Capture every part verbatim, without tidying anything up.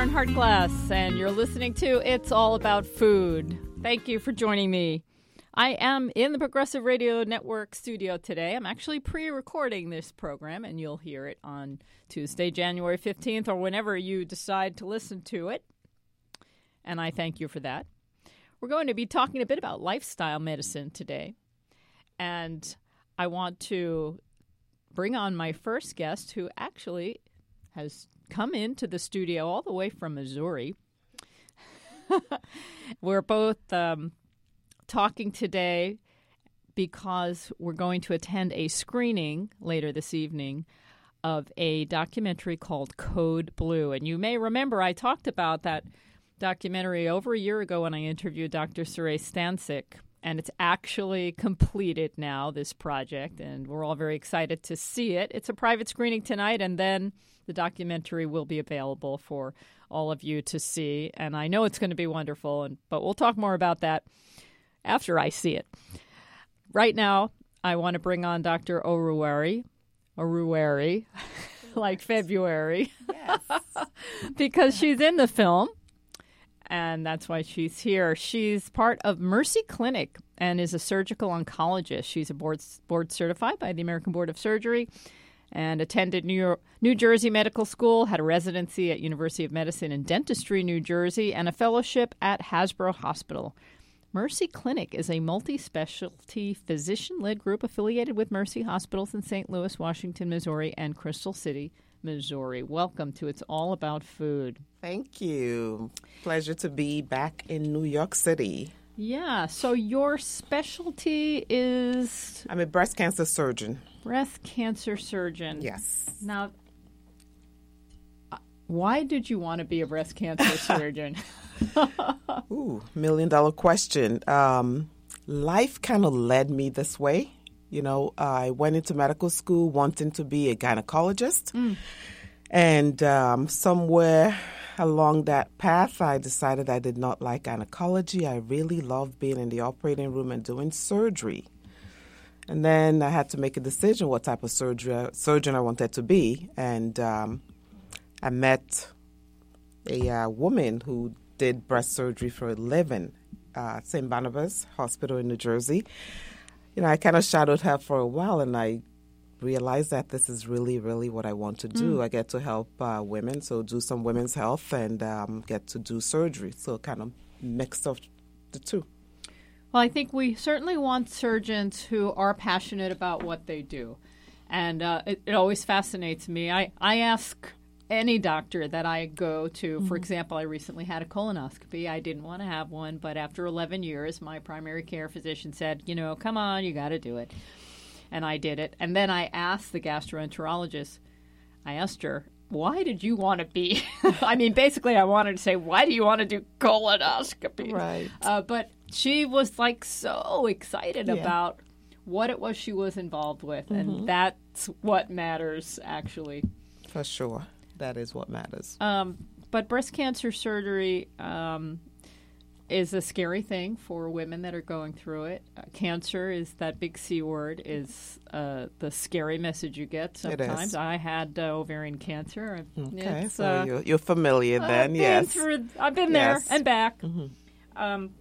I'm Hart Glass, and you're listening to It's All About Food. Thank you for joining me. I am in the Progressive Radio Network studio today. I'm actually pre-recording this program, and you'll hear it on Tuesday, January fifteenth, or whenever you decide to listen to it. And I thank you for that. We're going to be talking a bit about lifestyle medicine today. And I want to bring on my first guest, who actually has come into the studio all the way from Missouri. We're both um, talking today because we're going to attend a screening later this evening of a documentary called Code Blue. And you may remember I talked about that documentary over a year ago when I interviewed Doctor Suresh Stancic. And it's actually completed now, this project, and we're all very excited to see it. It's a private screening tonight, and then the documentary will be available for all of you to see. And I know it's going to be wonderful, and but we'll talk more about that after I see it. Right now, I want to bring on Doctor Oruwari, Oruwari, like February, yes, because she's in the film. And that's why she's here. She's part of Mercy Clinic and is a surgical oncologist. She's a board board certified by the American Board of Surgery and attended New York, New Jersey Medical School, had a residency at University of Medicine and Dentistry, New Jersey, and a fellowship at Hasbro Hospital. Mercy Clinic is a multi-specialty physician-led group affiliated with Mercy Hospitals in Saint Louis, Washington, Missouri, and Crystal City, Missouri. Welcome to It's All About Food. Thank you. Pleasure to be back in New York City. Yeah. So your specialty is? I'm a breast cancer surgeon. Breast cancer surgeon. Yes. Now, why did you want to be a breast cancer surgeon? Ooh, million dollar question. Um, life kind of led me this way. You know, I went into medical school wanting to be a gynecologist. Mm. And um, somewhere along that path, I decided I did not like gynecology. I really loved being in the operating room and doing surgery. And then I had to make a decision what type of surgery, surgeon I wanted to be. And um, I met a uh, woman who did breast surgery for a living at Saint Barnabas Hospital in New Jersey. You know, I kind of shadowed her for a while, and I realized that this is really, really what I want to do. Mm. I get to help uh, women, so do some women's health and um, get to do surgery. So kind of mixed of the two. Well, I think we certainly want surgeons who are passionate about what they do. And uh, it, it always fascinates me. I, I ask any doctor that I go to, mm-hmm. for example, I recently had a colonoscopy. I didn't want to have one, but after eleven years, my primary care physician said, you know, come on, you got to do it. And I did it. And then I asked the gastroenterologist, I asked her, why did you want to be? I mean, basically, I wanted to say, why do you want to do colonoscopy? Right. Uh, but she was like so excited yeah. about what it was she was involved with. Mm-hmm. And that's what matters, actually. For sure. That is what matters. Um, but breast cancer surgery um, is a scary thing for women that are going through it. Uh, cancer is that big C word, is uh, the scary message you get sometimes. It is. I had uh, ovarian cancer. Okay, it's, so uh, you're, you're familiar then, I've yes. Been through, I've been yes. there and back. Mm-hmm. Um,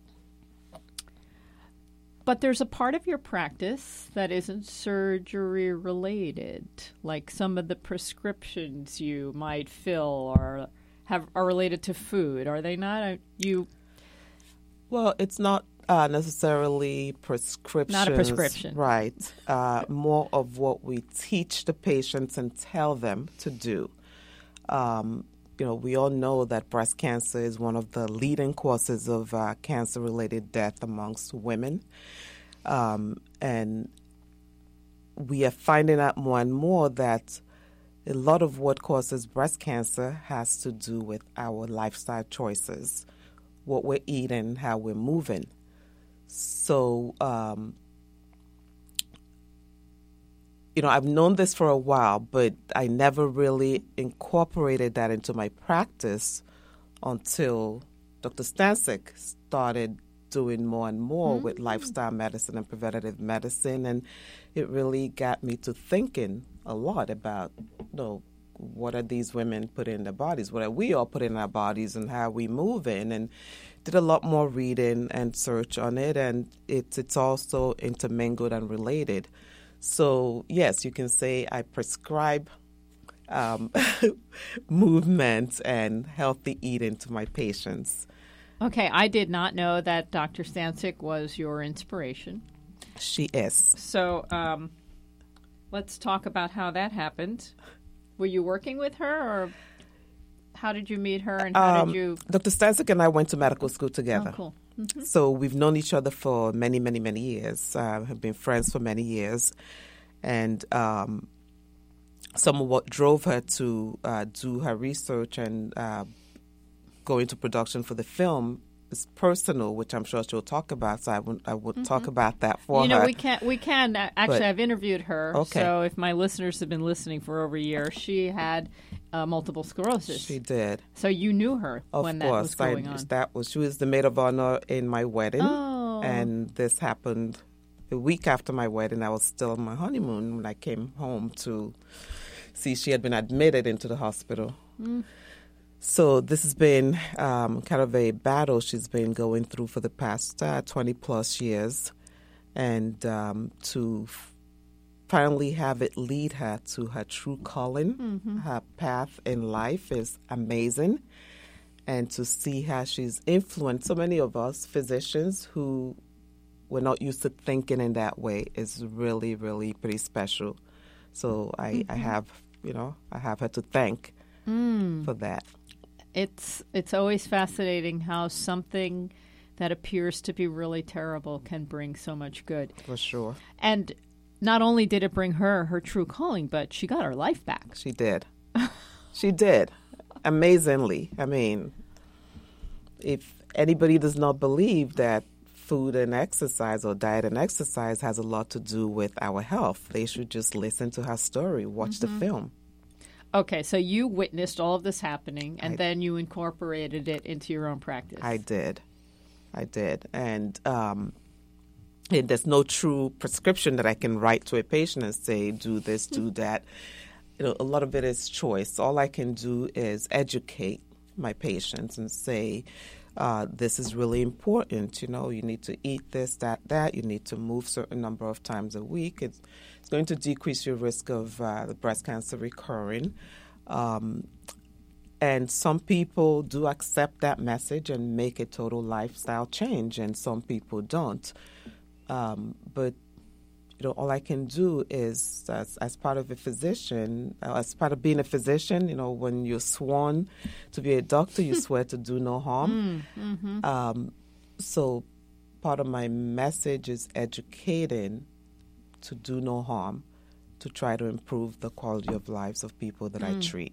But there's a part of your practice that isn't surgery related, like some of the prescriptions you might fill or have are related to food. Are they not? Are you? Well, it's not uh, necessarily prescriptions. Not a prescription, right? Uh, more of what we teach the patients and tell them to do. Um, you know, we all know that breast cancer is one of the leading causes of uh, cancer-related death amongst women. Um, and we are finding out more and more that a lot of what causes breast cancer has to do with our lifestyle choices, what we're eating, how we're moving. So, um, you know, I've known this for a while, but I never really incorporated that into my practice until Doctor Stancic started doing more and more mm-hmm. with lifestyle medicine and preventative medicine. And it really got me to thinking a lot about, you know, what are these women putting in their bodies? What are we all putting in our bodies, and how are we moving? And did a lot more reading and search on it, and it's it's also intermingled and related. So yes, you can say I prescribe um, movement and healthy eating to my patients. Okay, I did not know that Doctor Stancic was your inspiration. She is. So um, let's talk about how that happened. Were you working with her, or how did you meet her, and how um, did you... Doctor Stancic and I went to medical school together. Oh, cool. Mm-hmm. So we've known each other for many, many, many years. Uh, have been friends for many years. And um, some of what drove her to uh, do her research and uh, go into production for the film is personal, which I'm sure she'll talk about. So I would I would mm-hmm. talk about that for her. You know, her. we can we can actually. But, I've interviewed her. Okay. So if my listeners have been listening for over a year, she had uh, multiple sclerosis. She did. So you knew her of when course, that was going I, on. That was she was the maid of honor in my wedding, oh. and this happened a week after my wedding. I was still on my honeymoon when I came home to see she had been admitted into the hospital. Mm. So this has been um, kind of a battle she's been going through for the past uh, twenty plus years. And um, to f- finally have it lead her to her true calling, mm-hmm. her path in life is amazing. And to see how she's influenced so many of us physicians who were not used to thinking in that way is really, really pretty special. So I, mm-hmm. I have, you know, I have her to thank mm. for that. It's it's always fascinating how something that appears to be really terrible can bring so much good. For sure. And not only did it bring her her true calling, but she got her life back. She did. She did. Amazingly. I mean, if anybody does not believe that food and exercise or diet and exercise has a lot to do with our health, they should just listen to her story, watch mm-hmm. the film. Okay, so you witnessed all of this happening, and I, then you incorporated it into your own practice. I did. I did. And, um, and there's no true prescription that I can write to a patient and say, do this, do that. You know, a lot of it is choice. All I can do is educate my patients and say, uh, this is really important. You know, you need to eat this, that, that. You need to move a certain number of times a week. It's, it's going to decrease your risk of uh, the breast cancer recurring. Um, and some people do accept that message and make a total lifestyle change, and some people don't. Um, but you know, all I can do is, as, as part of a physician, uh, as part of being a physician, you know, when you're sworn to be a doctor, you swear to do no harm. Mm, mm-hmm. um, so part of my message is educating to do no harm, to try to improve the quality of lives of people that mm. I treat.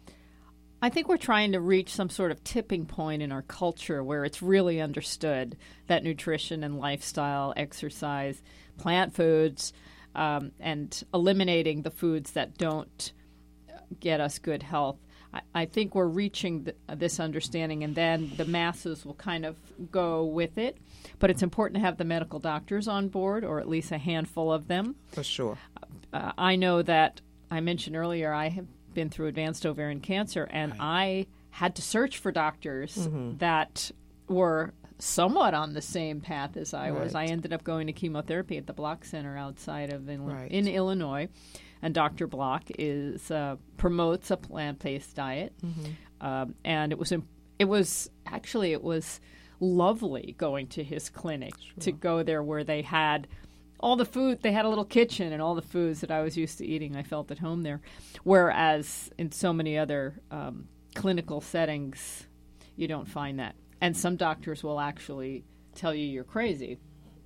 I think we're trying to reach some sort of tipping point in our culture where it's really understood that nutrition and lifestyle, exercise, plant foods, um, and eliminating the foods that don't get us good health. I, I think we're reaching the, this understanding, and then the masses will kind of go with it. But it's important to have the medical doctors on board, or at least a handful of them. For sure. Uh, I know that I mentioned earlier I have been through advanced ovarian cancer, and right. I had to search for doctors mm-hmm. that were somewhat on the same path as I right. was. I ended up going to chemotherapy at the Block Center outside of in, right. in Illinois, and Doctor Block is uh, promotes a plant-based diet, mm-hmm. um, and it was it was actually it was lovely going to his clinic sure. to go there where they had all the food. They had a little kitchen and all the foods that I was used to eating. I felt at home there, whereas in so many other um, clinical settings, you don't find that. And some doctors will actually tell you you're crazy.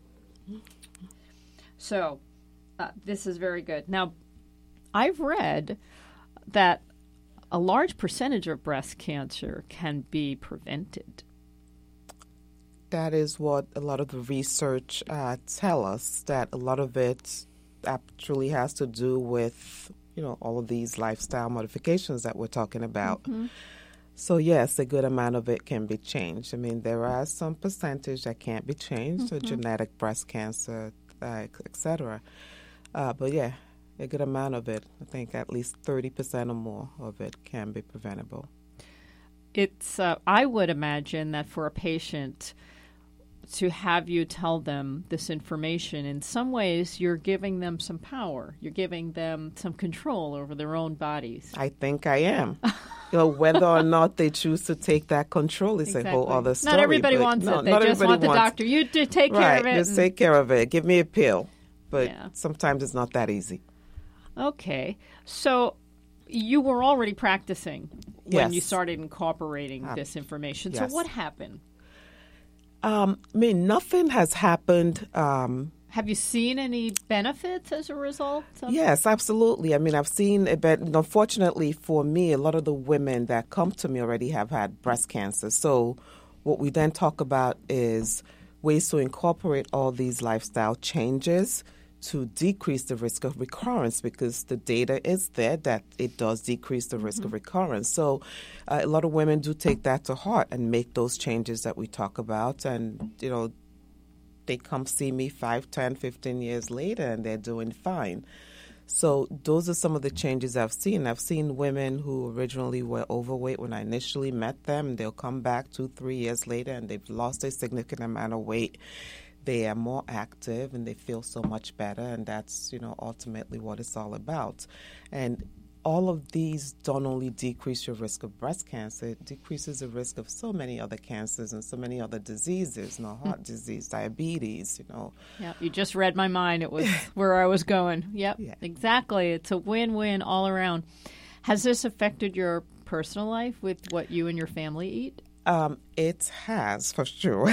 So uh, this is very good. Now, I've read that a large percentage of breast cancer can be prevented. That is what a lot of the research uh, tell us, that a lot of it actually has to do with, you know, all of these lifestyle modifications that we're talking about. Mm-hmm. So, yes, a good amount of it can be changed. I mean, there are some percentage that can't be changed, mm-hmm. so genetic breast cancer, uh, et cetera. Uh, but, yeah, a good amount of it. I think at least thirty percent or more of it can be preventable. It's, uh, I would imagine that for a patient to have you tell them this information, in some ways you're giving them some power. You're giving them some control over their own bodies. I think I am. You know, whether or not they choose to take that control is Exactly. a whole other story. Not everybody but wants no, it. They not just everybody want the wants- doctor. You to take right, care of it. just and- take care of it. Give me a pill. But Yeah. sometimes it's not that easy. Okay. So you were already practicing when Yes. you started incorporating Um, this information. yes. So what happened? Um, I mean, nothing has happened. Um, Have you seen any benefits as a result? Of- yes, absolutely. I mean, I've seen a bit. Unfortunately for me, a lot of the women that come to me already have had breast cancer. So what we then talk about is ways to incorporate all these lifestyle changes to decrease the risk of recurrence, because the data is there that it does decrease the risk of recurrence. So uh, a lot of women do take that to heart and make those changes that we talk about. And, you know, they come see me five, ten, fifteen years later and they're doing fine. So those are some of the changes I've seen. I've seen women who originally were overweight when I initially met them. They'll come back two, three years later and they've lost a significant amount of weight. They are more active and they feel so much better, and that's, you know, ultimately what it's all about. And all of these don't only decrease your risk of breast cancer, it decreases the risk of so many other cancers and so many other diseases, you know, heart disease, diabetes, you know. Yeah, you just read my mind. It was where I was going. Yep, Yeah. exactly. It's a win-win all around. Has this affected your personal life with what you and your family eat? Um, it has, for sure.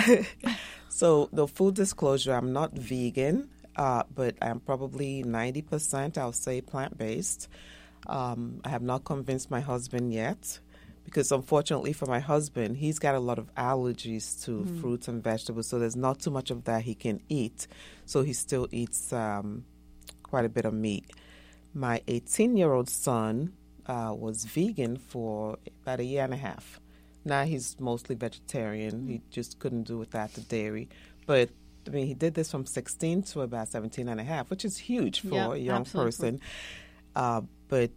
So the full disclosure, I'm not vegan, uh, but I'm probably ninety percent, I'll say, plant-based. Um, I have not convinced my husband yet, because unfortunately for my husband, he's got a lot of allergies to mm. fruits and vegetables, so there's not too much of that he can eat. So he still eats um, quite a bit of meat. My eighteen-year-old son uh, was vegan for about a year and a half. Now he's mostly vegetarian. Mm. He just couldn't do without the dairy. But, I mean, he did this from sixteen to about seventeen and a half, which is huge for yep, a young absolutely. person. Uh, but,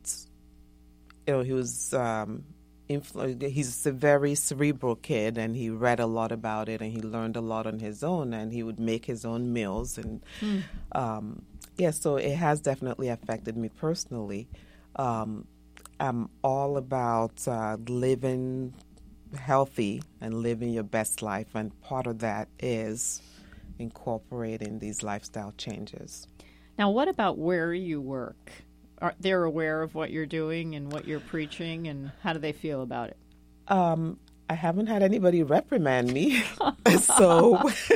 you know, he was, um, influ- he's a very cerebral kid, and he read a lot about it, and he learned a lot on his own, and he would make his own meals. And, mm. um, yeah, so it has definitely affected me personally. Um, I'm all about uh, living healthy and living your best life, and part of that is incorporating these lifestyle changes. Now, what about where you work? Are they aware of what you're doing and what you're preaching, and how do they feel about it? Um, I haven't had anybody reprimand me, so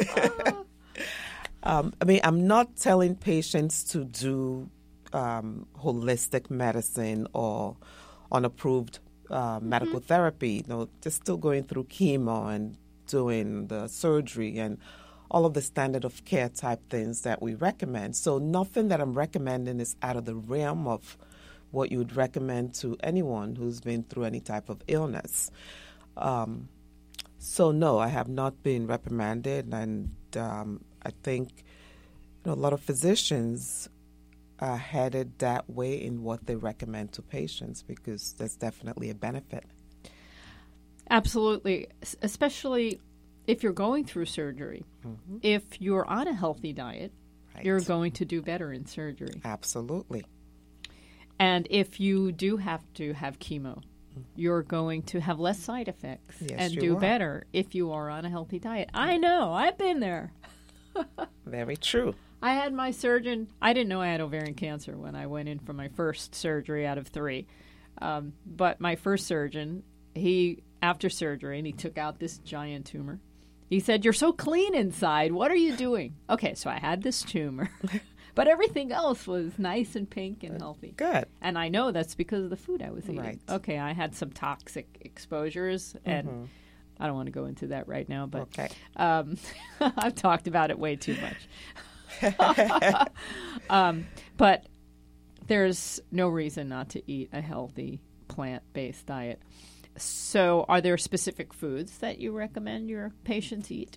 um, I mean, I'm not telling patients to do um, holistic medicine or unapproved Uh, medical mm-hmm. therapy. You know, just still going through chemo and doing the surgery and all of the standard of care type things that we recommend. So nothing that I'm recommending is out of the realm of what you would recommend to anyone who's been through any type of illness. Um, so no, I have not been reprimanded, and um, I think, you know, a lot of physicians Uh, headed that way in what they recommend to patients, because there's definitely a benefit. Absolutely, S- especially if you're going through surgery. Mm-hmm. If you're on a healthy diet, right. you're going to do better in surgery. Absolutely. And if you do have to have chemo, mm-hmm. you're going to have less side effects yes, and you do are. better if you are on a healthy diet. I know, I've been there. Very true. I had my surgeon, I didn't know I had ovarian cancer when I went in for my first surgery out of three. Um, but my first surgeon, he, after surgery, and he took out this giant tumor. He said, "You're so clean inside. What are you doing?" Okay, so I had this tumor, but everything else was nice and pink and healthy. Good. And I know that's because of the food I was eating. Right. Okay, I had some toxic exposures, and mm-hmm. I don't want to go into that right now, but okay. um, I've talked about it way too much. um, but there's no reason not to eat a healthy plant-based diet. So are there specific foods that you recommend your patients eat?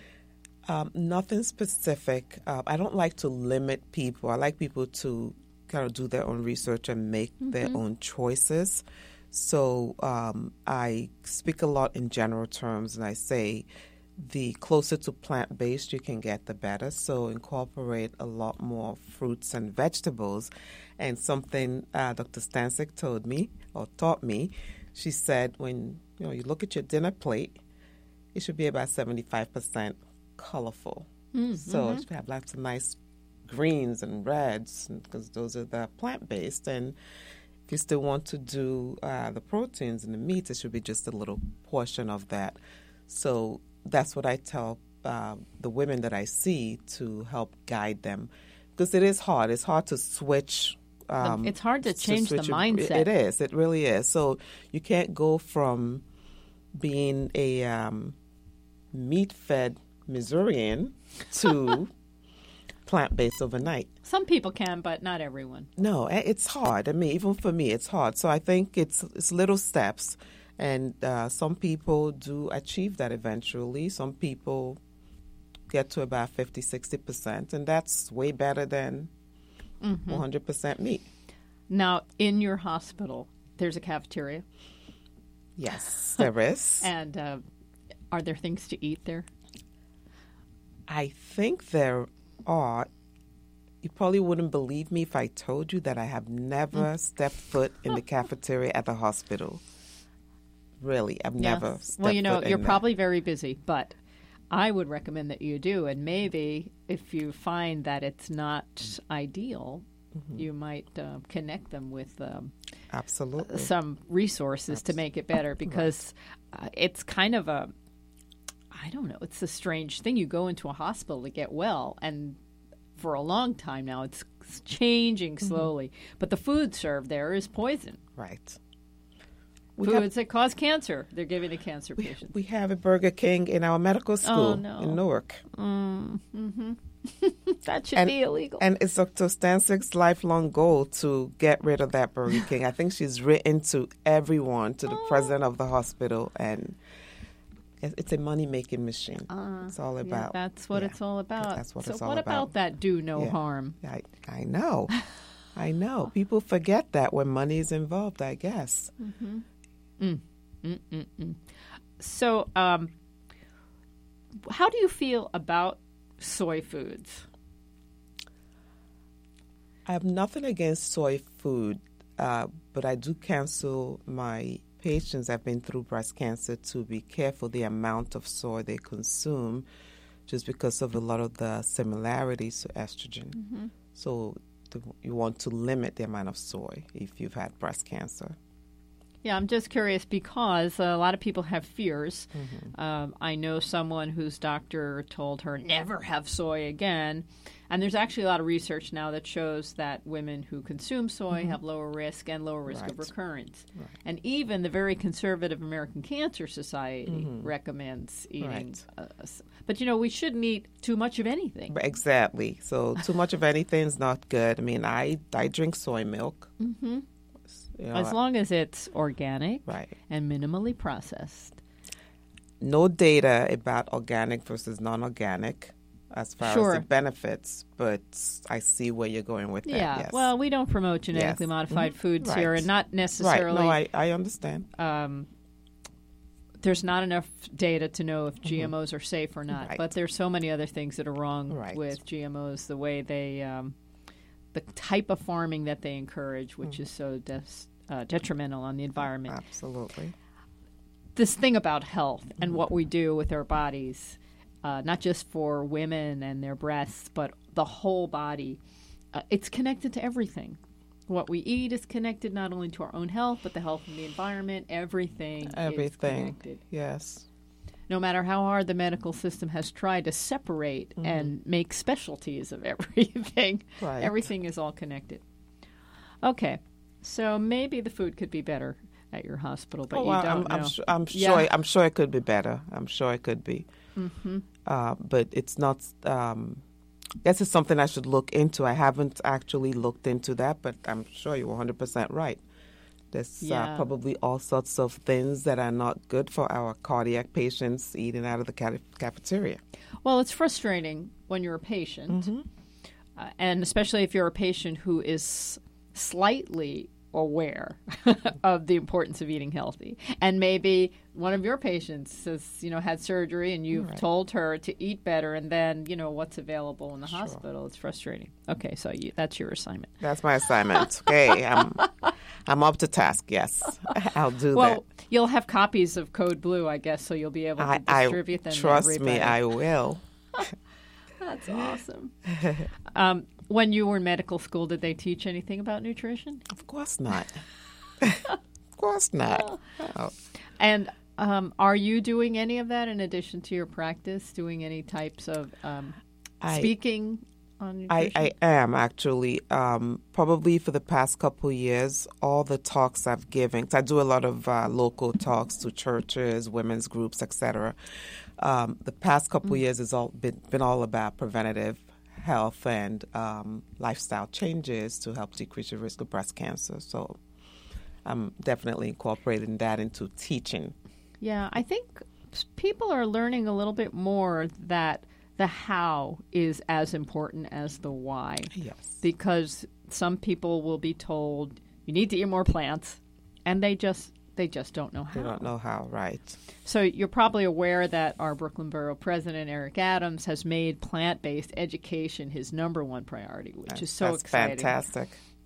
Um, nothing specific. Uh, I don't like to limit people. I like people to kind of do their own research and make mm-hmm. their own choices. So um, I speak a lot in general terms, and I say the closer to plant-based you can get, the better. So incorporate a lot more fruits and vegetables. And something uh, Doctor Stancic told me or taught me, she said when you know you look at your dinner plate, it should be about seventy-five percent colorful. Mm-hmm. So it should have lots of nice greens and reds because those are the plant-based. And if you still want to do uh, the proteins and the meats, it should be just a little portion of that. So that's what I tell uh, the women that I see to help guide them, because it is hard. It's hard to switch. Um, it's hard to change to the mindset. It, it is. It really is. So you can't go from being a um, meat-fed Missourian to plant-based overnight. Some people can, but not everyone. No, it's hard. I mean, even for me, it's hard. So I think it's it's little steps. And uh, some people do achieve that eventually. Some people get to about fifty, sixty percent, and that's way better than mm-hmm. one hundred percent meat. Now, in your hospital, there's a cafeteria? Yes, there is. And uh, are there things to eat there? I think there are. You probably wouldn't believe me if I told you that I have never mm. stepped foot in the cafeteria at the hospital. Really, I've yes. never stepped Well, you know, foot you're in probably very busy, but I would recommend that you do. And maybe if you find that it's not ideal, mm-hmm. you might uh, connect them with um, absolutely some resources Absol- to make it better, because right. uh, it's kind of a, I don't know, it's a strange thing. You go into a hospital to get well, and for a long time now, it's changing slowly. Mm-hmm. But the food served there is poison. Right. We Foods have, that cause cancer, they're giving to cancer we, patients. We have a Burger King in our medical school oh, no. in Newark. Mm, mm-hmm. That should and, be illegal. And it's Doctor Stancic's lifelong goal to get rid of that Burger King. I think she's written to everyone, to the oh. president of the hospital, and it's a money-making machine. Uh, it's all about. Yeah, that's what yeah, it's all about. That's what so it's all what about. about that do no yeah. harm? I, I know. I know. People forget that when money is involved, I guess. Mm-hmm. Mm. Mm-mm-mm. So um, how do you feel about soy foods? I have nothing against soy food, uh, but I do counsel my patients that have been through breast cancer to be careful the amount of soy they consume, just because of a lot of the similarities to estrogen. Mm-hmm. So the, you want to limit the amount of soy if you've had breast cancer. Yeah, I'm just curious because a lot of people have fears. Mm-hmm. Um, I know someone whose doctor told her never have soy again. And there's actually a lot of research now that shows that women who consume soy mm-hmm. have lower risk and lower risk right. of recurrence. Right. And even the very conservative American Cancer Society mm-hmm. recommends eating. Right. Uh, but, you know, we shouldn't eat too much of anything. Exactly. So too much of anything is not good. I mean, I, I drink soy milk. Mm-hmm. You know, as long as it's organic right. and minimally processed. No data about organic versus non-organic as far sure. as the benefits, but I see where you're going with that. Yeah, yes. well, we don't promote genetically yes. modified mm-hmm. foods right. here, and not necessarily. Right. No, I, I understand. Um, there's not enough data to know if G M Os mm-hmm. are safe or not, right. but there's so many other things that are wrong right. with G M Os, the way they, um, the type of farming that they encourage, which mm-hmm. is so des- uh, detrimental on the environment. Absolutely. This thing about health mm-hmm. and what we do with our bodies, uh, not just for women and their breasts, but the whole body, uh, it's connected to everything. What we eat is connected not only to our own health, but the health of the environment. Everything, everything. is connected. Yes. No matter how hard the medical system has tried to separate mm-hmm. and make specialties of everything, right. everything is all connected. Okay, so maybe the food could be better at your hospital, but oh, you well, don't I'm, know. I'm, su- I'm yeah. sure. I'm sure it could be better. I'm sure it could be. Mm-hmm. Uh, but it's not. Um, I guess it's something I should look into. I haven't actually looked into that, but I'm sure you're one hundred percent right. There's yeah. uh, probably all sorts of things that are not good for our cardiac patients eating out of the ca- cafeteria. Well, it's frustrating when you're a patient, mm-hmm. uh, and especially if you're a patient who is slightly aware of the importance of eating healthy. And maybe one of your patients has, you know, had surgery and you've Right. told her to eat better, and then, you know, what's available in the Sure. hospital. It's frustrating. Okay, so you, that's your assignment. That's my assignment. Okay, I'm I'm up to task. Yes, I'll do Well, that. you'll have copies of Code Blue, I guess, so you'll be able to I, distribute I them. to trust me, everybody. I will. That's awesome. um, when you were in medical school, did they teach anything about nutrition? Of course not. Of course not. No. And um, are you doing any of that in addition to your practice? Doing any types of um, I- speaking on I, nutrition? I am actually um, probably for the past couple of years. All the talks I've given, 'cause I do a lot of uh, local talks to churches, women's groups, et cetera. Um, the past couple of years has all been, been all about preventative health and um, lifestyle changes to help decrease your risk of breast cancer. So I'm definitely incorporating that into teaching. Yeah, I think s- people are learning a little bit more that the how is as important as the why. Yes. Because some people will be told you need to eat more plants, and they just they just don't know how. They don't know how, right? So you're probably aware that our Brooklyn Borough President Eric Adams has made plant-based education his number one priority, which That's, is so that's exciting. fantastic.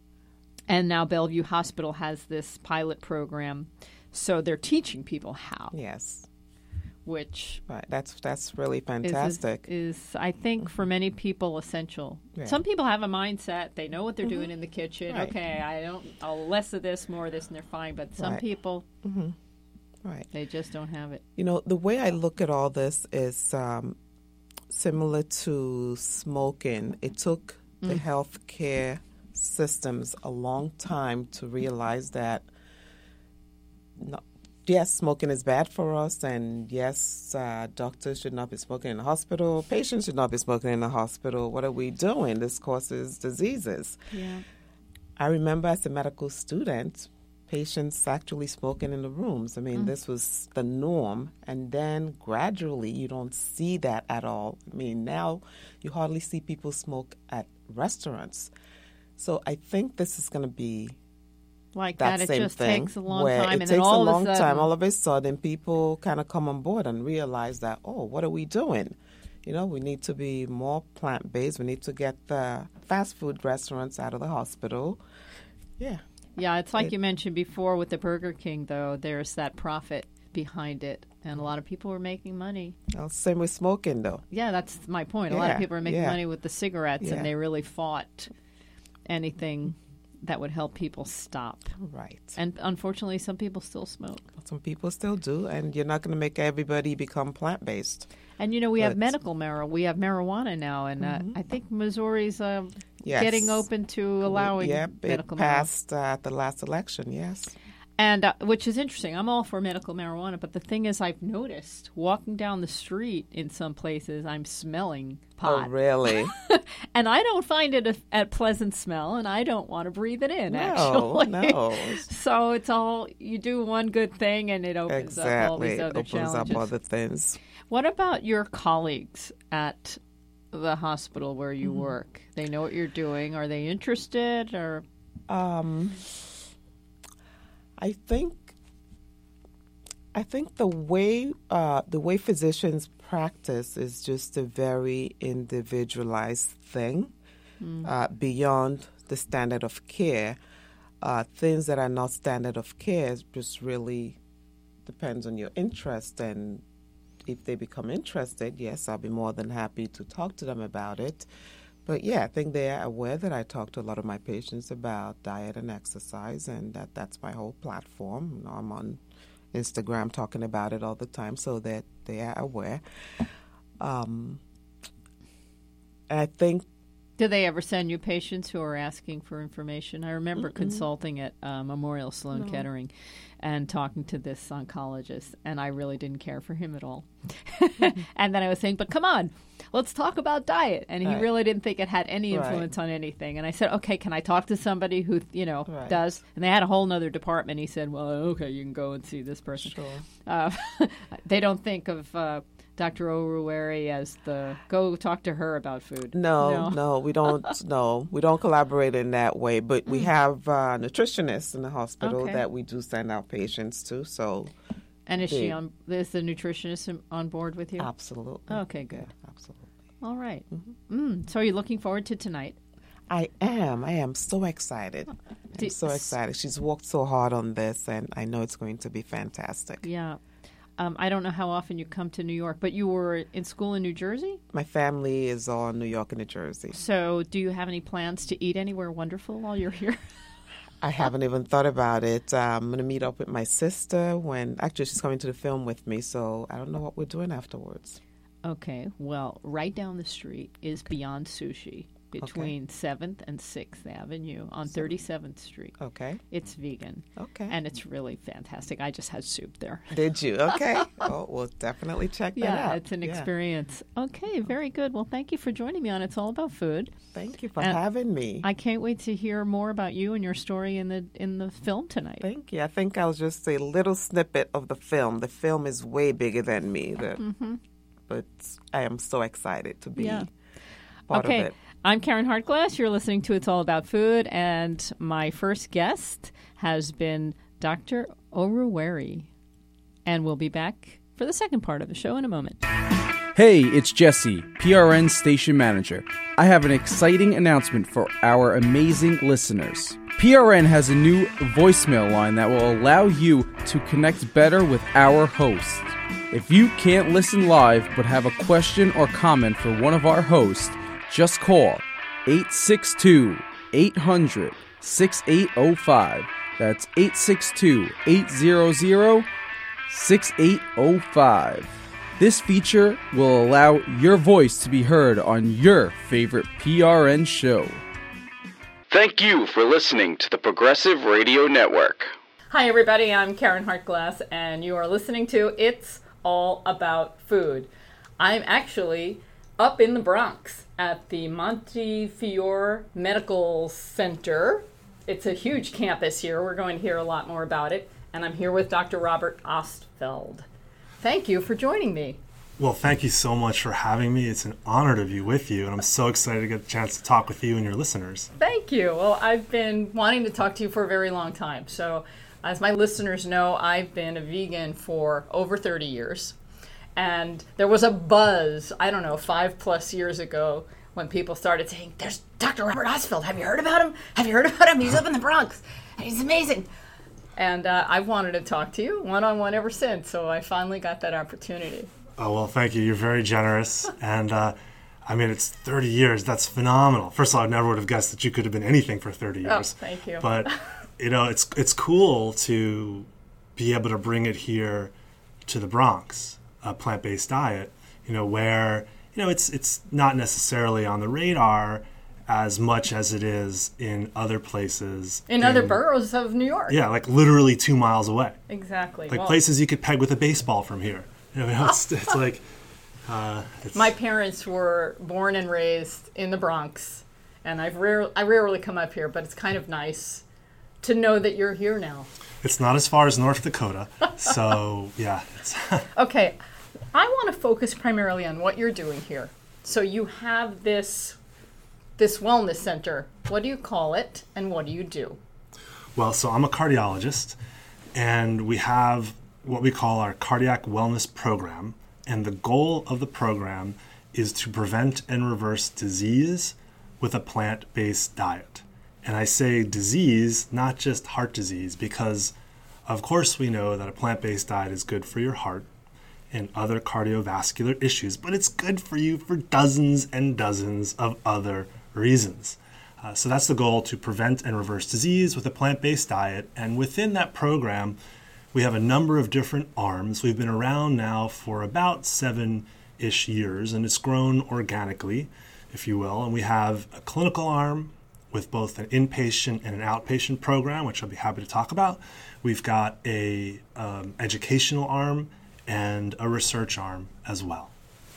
And now Bellevue Hospital has this pilot program, so they're teaching people how, Yes. which Right. That's that's really is, fantastic. is, is, I think, for many people essential. Yeah. Some people have a mindset, they know what they're doing in the kitchen. Right. Okay, I don't, I'll less of this, more of this, and they're fine. But some Right. people, Right. they just don't have it. You know, the way I look at all this is um, similar to smoking. It took the healthcare systems a long time to realize that, no, yes, smoking is bad for us, and yes, uh, doctors should not be smoking in the hospital. Patients should not be smoking in the hospital. What are we doing? This causes diseases. Yeah. I remember as a medical student, patients actually smoking in the rooms. I mean, Mm. this was the norm. And then gradually, you don't see that at all. I mean, now you hardly see people smoke at restaurants. So I think this is going to be Like that that, it same just thing. takes a long where time, it and takes then all a long of a sudden, time. All of a sudden, people kind of come on board and realize that, oh, what are we doing? You know, we need to be more plant-based. We need to get the fast food restaurants out of the hospital. Yeah. yeah, it's like it- you mentioned before with the Burger King, though. There's that profit behind it, and a lot of people are making money. Well, same with smoking, though. Yeah, that's my point. A lot of Yeah, people are making yeah. money with the cigarettes, Yeah. and they really fought anything that would help people stop. Right. And unfortunately, some people still smoke. Some people still do, and you're not going to make everybody become plant-based. And you know, we have But- medical marijuana. We have marijuana now, and uh, I think Missouri's uh, Yes. getting open to allowing Yep, medical it marijuana. passed uh, at the last election, yes. And uh, which is interesting. I'm all for medical marijuana, but the thing is, I've noticed walking down the street in some places, I'm smelling pot, Oh, really? and I don't find it a, a pleasant smell, and I don't want to breathe it in. No, actually, no. So it's all you do one good thing, and it opens up all Exactly. these It other opens challenges. up other things. What about your colleagues at the hospital where you Mm-hmm. work? They know what you're doing. Are they interested, or Um, I think I think the way uh, the way physicians practice is just a very individualized thing, uh, beyond the standard of care. Uh, things that are not standard of care just really depends on your interest, and if they become interested, yes, I'll be more than happy to talk to them about it. But yeah, I think they are aware that I talk to a lot of my patients about diet and exercise, and that that's my whole platform. You know, I'm on Instagram talking about it all the time, so that they are aware. Um, and I think do they ever send you patients who are asking for information? I remember consulting at uh, Memorial Sloan No. Kettering and talking to this oncologist, and I really didn't care for him at all. And then I was saying, but come on, let's talk about diet. And he Right. really didn't think it had any Right. influence on anything. And I said, okay, can I talk to somebody who, you know, Right. does? And they had a whole nother department. He said, well, okay, you can go and see this person. sure. Uh, they don't think of uh, Doctor Oruwari as the go talk to her about food. No, no, no we don't. no, we don't collaborate in that way. But we have uh, nutritionists in the hospital Okay. that we do send out patients to. So, And is Big. she on? Is the nutritionist on board with you? absolutely. Okay, good. Yeah, absolutely. All right. Mm, so are you looking forward to tonight? I am. I am so excited. Do- I'm so excited. She's worked so hard on this, and I know it's going to be fantastic. Yeah. Um, I don't know how often you come to New York, but you were in school in New Jersey? My family is all in New York and New Jersey. So do you have any plans to eat anywhere wonderful while you're here? I haven't even thought about it. Uh, I'm going to meet up with my sister when, actually, she's coming to the film with me, so I don't know what we're doing afterwards. Okay. Well, right down the street is Beyond Sushi between seventh and sixth Avenue on thirty-seventh Street. Okay. It's vegan. Okay. And it's really fantastic. I just had soup there. Did you? Okay. Oh, we'll definitely check that out. Yeah, it's an Yeah. experience. Okay, very good. Well, thank you for joining me on It's All About Food. Thank you for And having me. I can't wait to hear more about you and your story in the in the film tonight. Thank you. I think I was just a little snippet of the film. The film is way bigger than me. The, Mm-hmm. But I am so excited to be Yeah. part Okay. of it. I'm Karen Hartglass. You're listening to It's All About Food, and my first guest has been Doctor Oruwari. And we'll be back for the second part of the show in a moment. Hey, it's Jesse, P R N Station Manager. I have an exciting announcement for our amazing listeners. P R N has a new voicemail line that will allow you to connect better with our hosts. If you can't listen live but have a question or comment for one of our hosts, just call eight six two, eight hundred, six eight zero five. That's eight six two, eight hundred, six eight zero five. This feature will allow your voice to be heard on your favorite P R N show. Thank you for listening to the Progressive Radio Network. Hi, everybody. I'm Karen Hartglass, and you are listening to It's All About Food. I'm actually up in the Bronx at the Montefiore Medical Center. It's a huge campus here. We're going to hear a lot more about it. And I'm here with Doctor Robert Ostfeld. Thank you for joining me. Well, thank you so much for having me. It's an honor to be with you, and I'm so excited to get the chance to talk with you and your listeners. Thank you. Well, I've been wanting to talk to you for a very long time. So, as my listeners know, I've been a vegan for over thirty years. And there was a buzz, I don't know, five plus years ago when people started saying, there's Doctor Robert Ostfeld. Have you heard about him? Have you heard about him? He's up in the Bronx. And he's amazing. And uh, I've wanted to talk to you one-on-one ever since. So I finally got that opportunity. Oh, well, thank you. You're very generous. And, uh, I mean, it's thirty years. That's phenomenal. First of all, I never would have guessed that you could have been anything for thirty Oh, years. thank you. But, you know, it's it's cool to be able to bring it here to the Bronx, a plant-based diet, you know, where, you know, it's it's not necessarily on the radar as much as it is in other places. In other boroughs of New York. Yeah, like literally two miles away. Exactly. Like Well, places you could peg with a baseball from here. You know, it's, it's like, uh, it's, my parents were born and raised in the Bronx, and I've rare, I rarely come up here, but it's kind of nice to know that you're here now. it's not as far as North Dakota. So, yeah. It's Okay, I want to focus primarily on what you're doing here. So you have this this wellness center. What do you call it, and what do you do? Well, so I'm a cardiologist, and we have what we call our cardiac wellness program. And the goal of the program is to prevent and reverse disease with a plant-based diet. And I say disease, not just heart disease, because of course we know that a plant-based diet is good for your heart and other cardiovascular issues, but it's good for you for dozens and dozens of other reasons. Uh, so that's the goal, to prevent and reverse disease with a plant-based diet. And within that program, we have a number of different arms. We've been around now for about seven-ish years, and it's grown organically, if you will. And we have a clinical arm with both an inpatient and an outpatient program, which I'll be happy to talk about. We've got a um, educational arm and a research arm as well.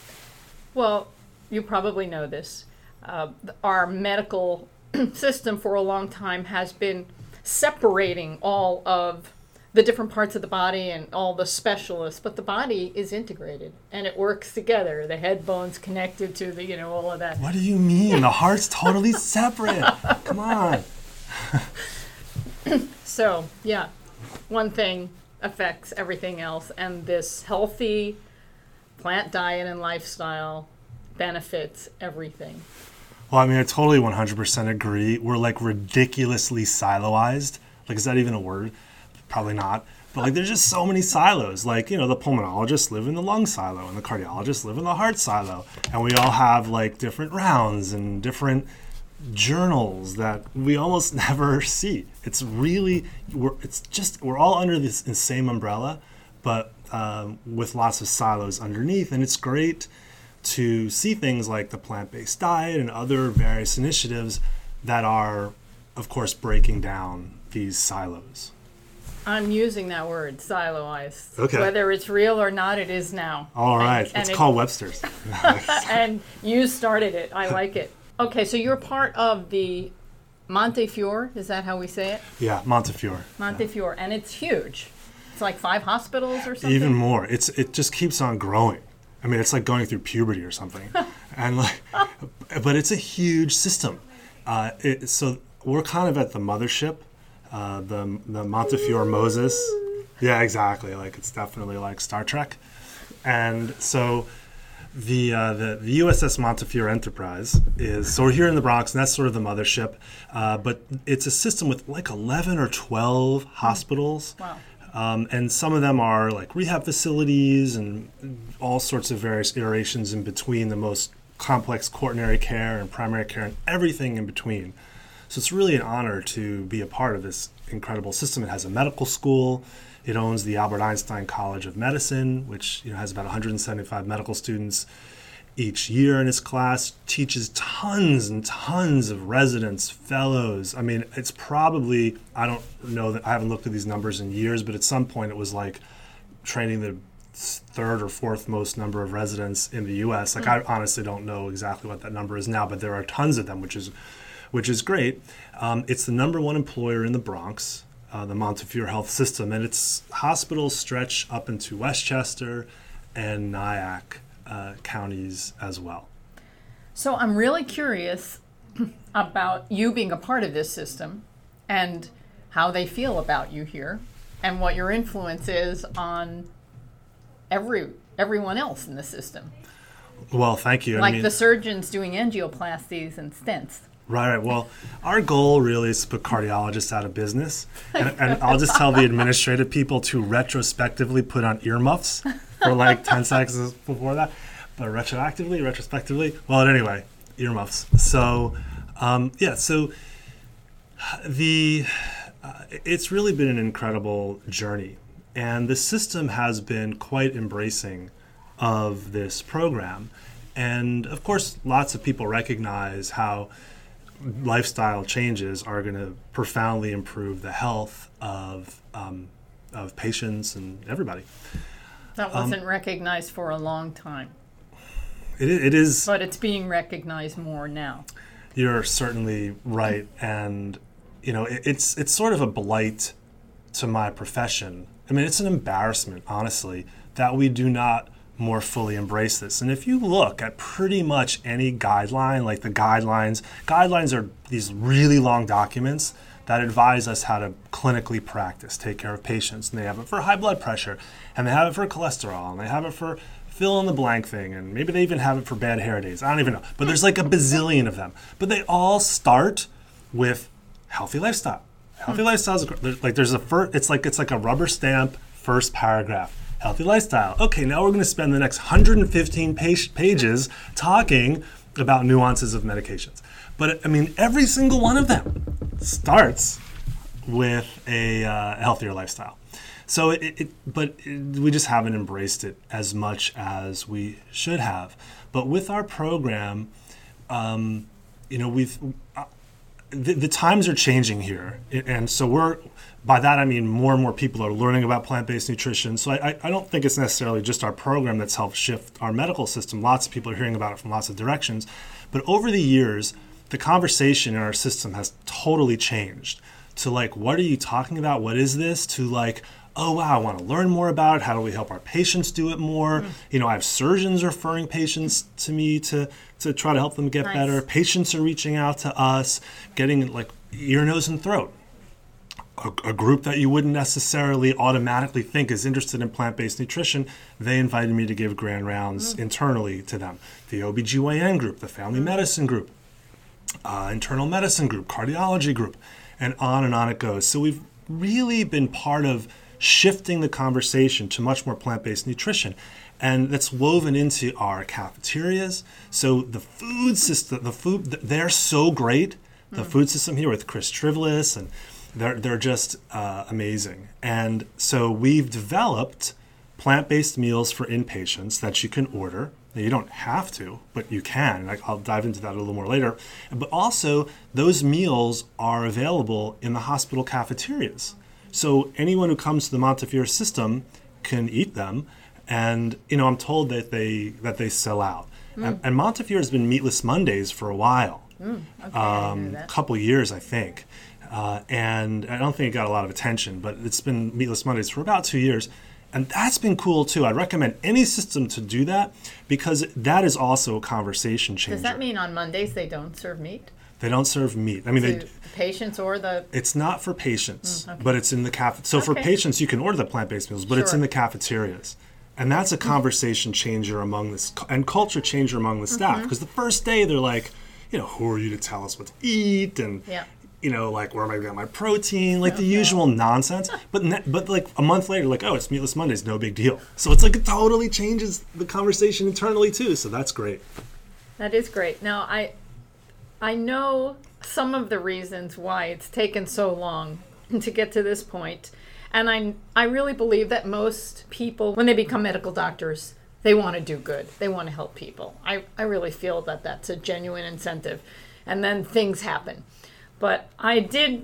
Well, you probably know this. Uh, our medical system for a long time has been separating all of the the different parts of the body and all the specialists, but the body is integrated and it works together. The head bone's connected to the, you know, all of that. What do you mean? The heart's totally separate. Come on. So, yeah, one thing affects everything else, and this healthy plant diet and lifestyle benefits everything. Well, I mean, I totally one hundred percent agree. We're like ridiculously siloized. Like, is that even a word? Probably not. But like, there's just so many silos. Like, you know, the pulmonologists live in the lung silo and the cardiologists live in the heart silo. And we all have like different rounds and different journals that we almost never see. It's really, we're, it's just, we're all under this same umbrella, but um, with lots of silos underneath. And it's great to see things like the plant-based diet and other various initiatives that are, of course, breaking down these silos. I'm using that word, siloized. Okay. Whether it's real or not, it is now. All right. And, and it's it, called Webster's. And you started it. I like it. Okay, so you're part of the Montefiore. Is that how we say it? Yeah, Montefiore. Montefiore. Yeah. And it's huge. It's like five hospitals or something? Even more. It's It just keeps on growing. I mean, it's like going through puberty or something. and like, But it's a huge system. Uh, it, so we're kind of at the mothership. Uh, the the Montefiore Moses. Yeah, exactly. Like, it's definitely like Star Trek. And so the, uh, the the U S S Montefiore Enterprise is, so we're here in the Bronx, and that's sort of the mothership. Uh, but it's a system with like eleven or twelve hospitals. Wow. Um, and some of them are like rehab facilities and all sorts of various iterations in between, the most complex quaternary care and primary care and everything in between. So it's really an honor to be a part of this incredible system. It has a medical school. It owns the Albert Einstein College of Medicine, which, you know, has about one hundred seventy-five medical students each year in its class, teaches tons and tons of residents, fellows. I mean, it's probably, I don't know, that I haven't looked at these numbers in years, but at some point it was like training the third or fourth most number of residents in the U S. Like, mm. I honestly don't know exactly what that number is now, but there are tons of them, which is which is great. Um, it's the number one employer in the Bronx, uh, the Montefiore Health System, and its hospitals stretch up into Westchester and Nyack uh, counties as well. So I'm really curious about you being a part of this system and how they feel about you here and what your influence is on every everyone else in the system. Well, thank you. Like I mean, the surgeons doing angioplasties and stents. Right, right. Well, our goal really is to put cardiologists out of business. And, and I'll just tell the administrative people to retrospectively put on earmuffs for like ten seconds before that. But retroactively, retrospectively, well, anyway, earmuffs. So, um, yeah, so the uh, it's really been an incredible journey. And the system has been quite embracing of this program. And, of course, lots of people recognize how lifestyle changes are going to profoundly improve the health of um, of patients and everybody. That wasn't um, recognized for a long time. It, it is. But it's being recognized more now. You're certainly right. And, you know, it, it's it's sort of a blight to my profession. I mean, it's an embarrassment, honestly, that we do not more fully embrace this. And if you look at pretty much any guideline, like the guidelines, guidelines are these really long documents that advise us how to clinically practice, take care of patients. And they have it for high blood pressure, and they have it for cholesterol, and they have it for fill in the blank thing, and maybe they even have it for bad hair days. I don't even know. But there's like a bazillion of them. But they all start with healthy lifestyle. Healthy mm. lifestyle is like there's a first, it's like it's like a rubber stamp first paragraph. Healthy lifestyle. Okay, now we're going to spend the next one hundred fifteen page, pages talking about nuances of medications. But I mean, every single one of them starts with a uh, healthier lifestyle. So, it, it but it, we just haven't embraced it as much as we should have. But with our program, um, you know, we've uh, the, the times are changing here, and so we're. By that, I mean more and more people are learning about plant-based nutrition. So I, I don't think it's necessarily just our program that's helped shift our medical system. Lots of people are hearing about it from lots of directions. But over the years, the conversation in our system has totally changed to like, what are you talking about? What is this? To like, oh, wow, I want to learn more about it. How do we help our patients do it more? Mm. You know, I have surgeons referring patients to me to, to try to help them get nice. better. Patients are reaching out to us, getting like ear, nose, and throat. A, a group that you wouldn't necessarily automatically think is interested in plant-based nutrition, they invited me to give grand rounds mm. internally to them. The O B G Y N group, the family mm. medicine group, uh, internal medicine group, cardiology group, and on and on it goes. So we've really been part of shifting the conversation to much more plant-based nutrition. And that's woven into our cafeterias. So the food system, the food, they're so great. The mm. food system here with Chris Trivlis, and they're, they're just uh, amazing. And so we've developed plant-based meals for inpatients that you can order. Now, you don't have to, but you can. And I'll dive into that a little more later. But also, those meals are available in the hospital cafeterias. So anyone who comes to the Montefiore system can eat them, and you know I'm told that they that they sell out. Mm. And, and Montefiore has been Meatless Mondays for a while, mm, okay, um, a couple years I think, uh, and I don't think it got a lot of attention, but it's been Meatless Mondays for about two years, and that's been cool too. I'd recommend any system to do that because that is also a conversation changer. Does that mean on Mondays they don't serve meat? They don't serve meat. I mean, to they. The patients or the. It's not for patients, mm, okay. but it's in the cafe. So okay. for patients, you can order the plant-based meals, but sure. it's in the cafeterias, and that's a conversation changer among this and culture changer among the staff. Because mm-hmm. the first day they're like, you know, who are you to tell us what to eat, and yeah. you know, like where am I going to get my protein, like okay. the usual nonsense. But ne- but like a month later, like oh, it's Meatless Mondays, no big deal. So it's like it totally changes the conversation internally too. So that's great. That is great. Now I. I know some of the reasons why it's taken so long to get to this point, and I I really believe that most people, when they become medical doctors, they want to do good. They want to help people. I, I really feel that that's a genuine incentive, and then things happen. But I did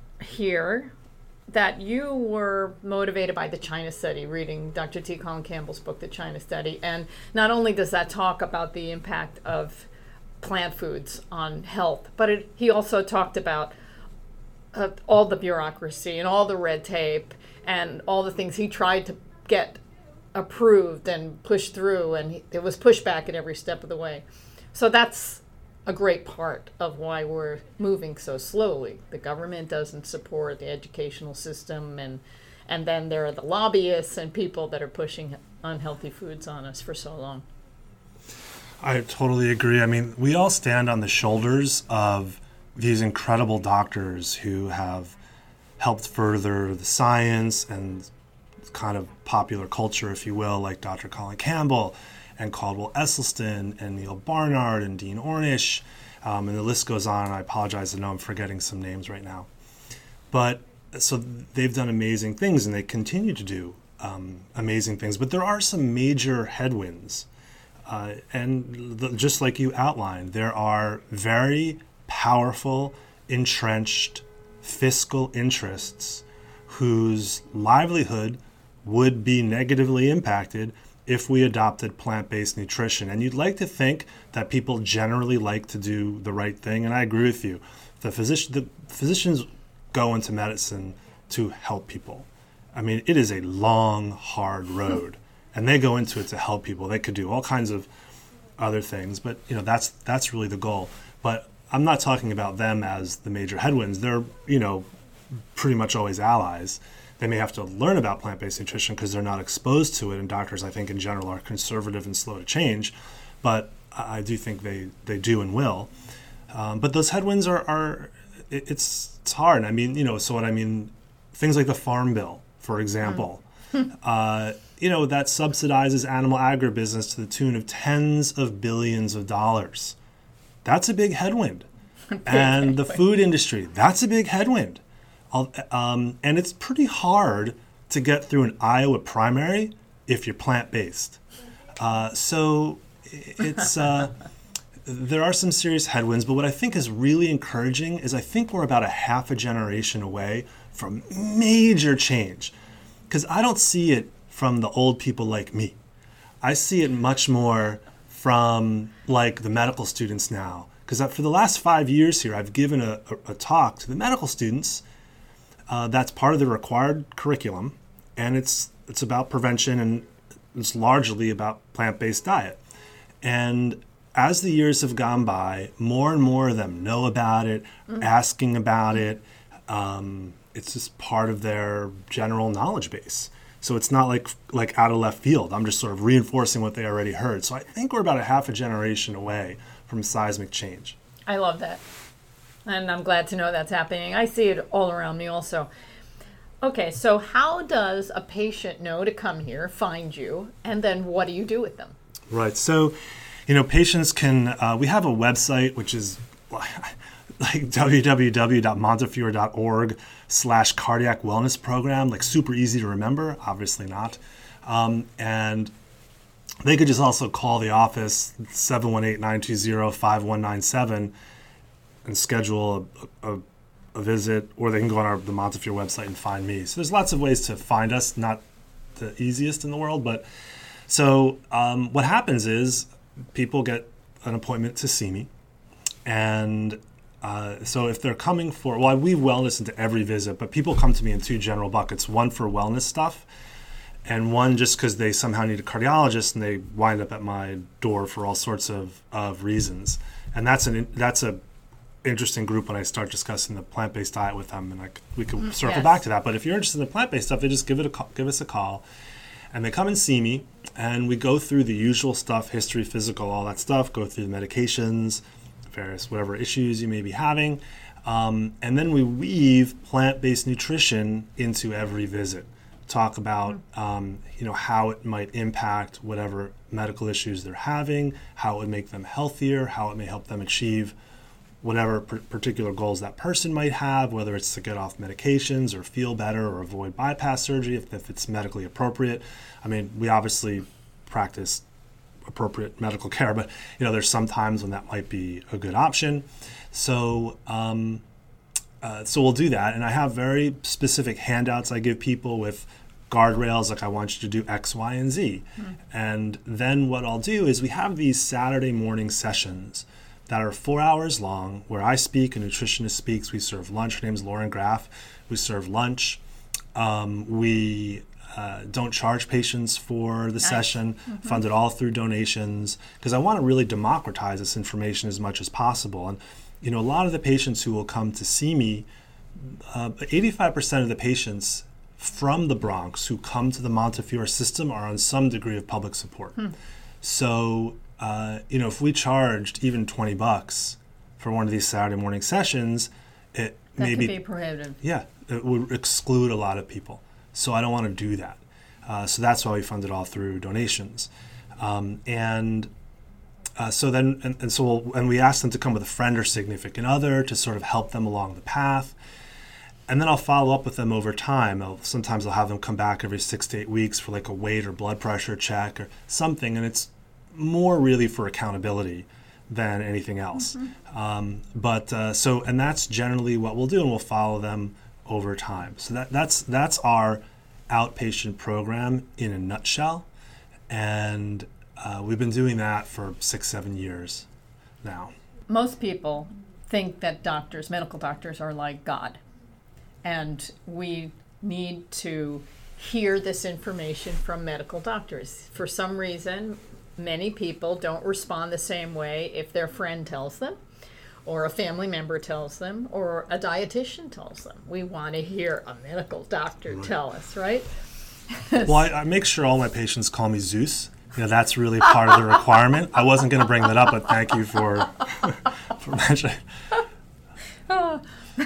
hear that you were motivated by the China Study, reading Doctor T. Colin Campbell's book, The China Study, and not only does that talk about the impact of plant foods on health, but it, he also talked about uh, all the bureaucracy and all the red tape and all the things he tried to get approved and pushed through, and he, it was pushback at every step of the way. So that's a great part of why we're moving so slowly. The government doesn't support the educational system, and and then there are the lobbyists and people that are pushing unhealthy foods on us for so long. I totally agree. I mean, we all stand on the shoulders of these incredible doctors who have helped further the science and kind of popular culture, if you will, like Doctor Colin Campbell and Caldwell Esselstyn and Neil Barnard and Dean Ornish, um, and the list goes on. I apologize, I know I'm forgetting some names right now. But so they've done amazing things, and they continue to do um, amazing things. But there are some major headwinds. Uh, and the, just like you outlined, there are very powerful, entrenched fiscal interests whose livelihood would be negatively impacted if we adopted plant-based nutrition. And you'd like to think that people generally like to do the right thing, and I agree with you. The physician, the physicians go into medicine to help people. I mean, it is a long, hard road. And they go into it to help people. They could do all kinds of other things, but you know that's that's really the goal. But I'm not talking about them as the major headwinds. They're you know pretty much always allies. They may have to learn about plant-based nutrition because they're not exposed to it. And doctors, I think, in general, are conservative and slow to change. But I do think they they do and will. Um, but those headwinds are are it, it's it's hard. I mean, you know, so what I mean, things like the Farm Bill, for example. Mm. uh, you know, that subsidizes animal agribusiness to the tune of tens of billions of dollars. That's a big headwind. big and headwind. The food industry, that's a big headwind. Um, and it's pretty hard to get through an Iowa primary if you're plant-based. Uh, so it's uh, there are some serious headwinds, but what I think is really encouraging is I think we're about a half a generation away from major change. Because I don't see it from the old people like me. I see it much more from like the medical students now. Because for the last five years here, I've given a, a, a talk to the medical students uh, that's part of the required curriculum. and it's it's about prevention, and it's largely about plant-based diet. And as the years have gone by, more and more of them know about it, mm-hmm. asking about it. Um, it's just part of their general knowledge base. So it's not like like out of left field. I'm just sort of reinforcing what they already heard. So I think we're about a half a generation away from seismic change. I love that. And I'm glad to know that's happening. I see it all around me also. Okay, so how does a patient know to come here, find you, and then what do you do with them? Right. So, you know, patients can, uh, we have a website, which is like w w w dot montefiore dot org slash cardiac wellness program, like super easy to remember, obviously not. Um, and they could just also call the office, seven one eight, nine two zero, five one nine seven, and schedule a, a, a visit, or they can go on our, the Montefiore website and find me. So there's lots of ways to find us, not the easiest in the world, but so um, what happens is people get an appointment to see me, and Uh, so if they're coming for, well, I weave wellness into every visit, but people come to me in two general buckets, one for wellness stuff, and one just because they somehow need a cardiologist and they wind up at my door for all sorts of, of reasons. And that's an that's a interesting group when I start discussing the plant-based diet with them, and I, we can mm, circle yes. back to that. But if you're interested in the plant-based stuff, they just give it a call, give us a call, and they come and see me, and we go through the usual stuff, history, physical, all that stuff, go through the medications, various whatever issues you may be having, um, and then we weave plant-based nutrition into every visit. Talk about um, you know how it might impact whatever medical issues they're having, how it would make them healthier, how it may help them achieve whatever p- particular goals that person might have, whether it's to get off medications or feel better or avoid bypass surgery if, if it's medically appropriate. I mean, we obviously practice appropriate medical care, but you know there's some times when that might be a good option. So um, uh, so we'll do that, and I have very specific handouts I give people with guardrails, like I want you to do X, Y, and Z. Mm-hmm. And then what I'll do is we have these Saturday morning sessions that are four hours long where I speak, a nutritionist speaks, we serve lunch. Her name's Lauren Graff. We serve lunch. Um, we Uh, don't charge patients for the nice. session, mm-hmm. fund it all through donations, because I want to really democratize this information as much as possible. And, you know, a lot of the patients who will come to see me, uh, eighty-five percent of the patients from the Bronx who come to the Montefiore system are on some degree of public support. Hmm. So, uh, you know, if we charged even twenty bucks for one of these Saturday morning sessions, it that maybe could be prohibitive. Yeah, it would exclude a lot of people. So I don't want to do that. Uh, so that's why we fund it all through donations. Um, and uh, so then, and, and so, we'll, and we ask them to come with a friend or significant other to sort of help them along the path. And then I'll follow up with them over time. I'll, sometimes I'll have them come back every six to eight weeks for like a weight or blood pressure check or something. And it's more really for accountability than anything else. Mm-hmm. Um, but uh, so, and that's generally what we'll do, and we'll follow them over time. So that, that's that's our outpatient program in a nutshell, and uh, we've been doing that for six, seven years now. Most people think that doctors, medical doctors, are like God, and we need to hear this information from medical doctors. For some reason, many people don't respond the same way if their friend tells them, or a family member tells them, or a dietitian tells them. We want to hear a medical doctor right. tell us, right? Well, I, I make sure all my patients call me Zeus. You know, that's really part of the requirement. I wasn't going to bring that up, but thank you for, for mentioning. Oh.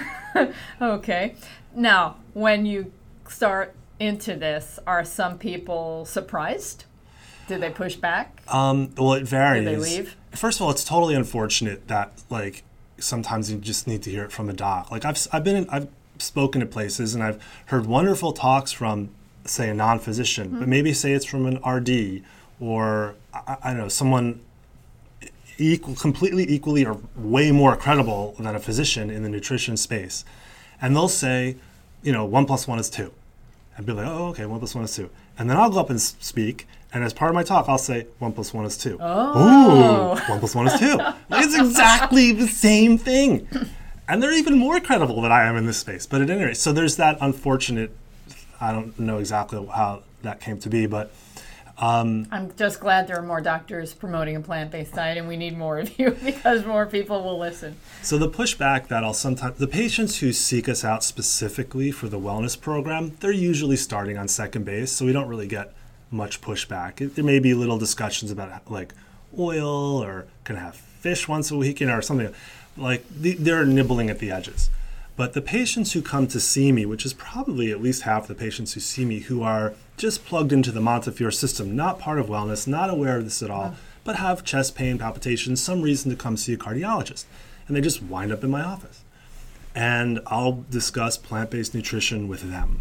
Okay. Now, when you start into this, are some people surprised? Did they push back? Um, well, it varies. Did they leave? First of all, it's totally unfortunate that, like, sometimes you just need to hear it from a doc. Like, I've I've been in, I've spoken to places and I've heard wonderful talks from, say, a non-physician, mm-hmm. but maybe say it's from an R D or I, I don't know, someone equal, completely equally or way more credible than a physician in the nutrition space, and they'll say, you know, one plus one is two. I'd be like, oh, okay, one plus one is two, and then I'll go up and speak. And as part of my talk, I'll say, one plus one is two. Oh. Ooh, one plus one is two. It's exactly the same thing. And they're even more credible than I am in this space. But at any rate, so there's that unfortunate I don't know exactly how that came to be, but um, I'm just glad there are more doctors promoting a plant-based diet, and we need more of you because more people will listen. So the pushback that I'll sometimes, the patients who seek us out specifically for the wellness program, they're usually starting on second base, so we don't really get much pushback. It, there may be little discussions about like oil or can I have fish once a week, you know, or something. Like the, they're nibbling at the edges. But the patients who come to see me, which is probably at least half the patients who see me, who are just plugged into the Montefiore system, not part of wellness, not aware of this at all, but have chest pain, palpitations, some reason to come see a cardiologist. And they just wind up in my office. And I'll discuss plant-based nutrition with them.